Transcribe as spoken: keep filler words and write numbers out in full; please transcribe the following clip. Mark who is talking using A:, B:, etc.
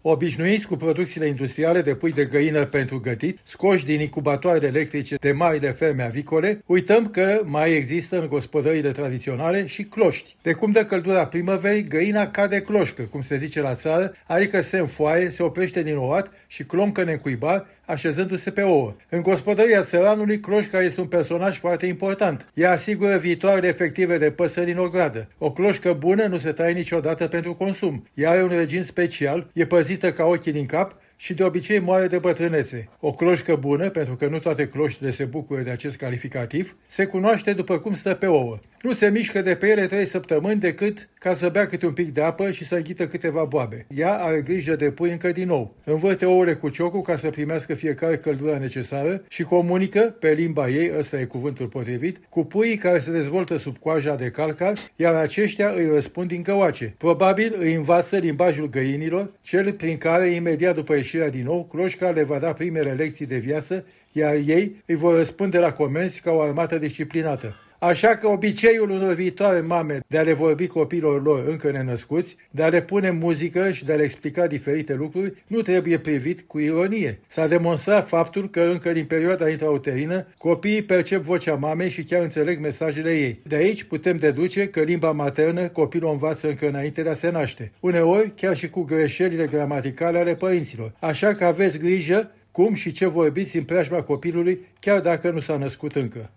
A: Obișnuiți cu producțiile industriale de pui de găină pentru gătit, scoși din incubatoarele electrice de marile ferme avicole, uităm că mai există în gospodările tradiționale și cloști. De cum dă căldura primăverii, găina cade cloșcă, cum se zice la țară, adică se înfoaie, se oprește din ouat și cloncă necuibar, așezându-se pe ouă. În gospodăria țăranului, cloșca este un personaj foarte important. Ea asigură viitoarele efective de păsări în ogradă. O cloșcă bună nu se taie niciodată pentru consum. Ea are un regim special, e păzită ca ochii din cap și de obicei moare de bătrânețe. O cloșcă bună, pentru că nu toate cloștile se bucură de acest calificativ, se cunoaște după cum stă pe ouă. Nu se mișcă de pe ele trei săptămâni decât ca să bea câte un pic de apă și să înghită câteva boabe. Ea are grijă de pui încă din nou. Învârte ouăle cu ciocul ca să primească fiecare căldura necesară și comunică, pe limba ei, ăsta e cuvântul potrivit, cu puii care se dezvoltă sub coaja de calcar, iar aceștia îi răspund din căoace. Probabil îi învață limbajul găinilor, cel prin care, imediat după ieșirea din nou, cloșca le va da primele lecții de viață, iar ei îi vor răspunde la comenzi ca o armată disciplinată. Așa că obiceiul unor viitoare mame de a le vorbi copiilor lor încă nenăscuți, de a le pune muzică și de a le explica diferite lucruri, nu trebuie privit cu ironie. S-a demonstrat faptul că încă din perioada intrauterină, copiii percep vocea mamei și chiar înțeleg mesajele ei. De aici putem deduce că limba maternă copilul o învață încă înainte de a se naște. Uneori, chiar și cu greșelile gramaticale ale părinților. Așa că aveți grijă cum și ce vorbiți în preajma copilului, chiar dacă nu s-a născut încă.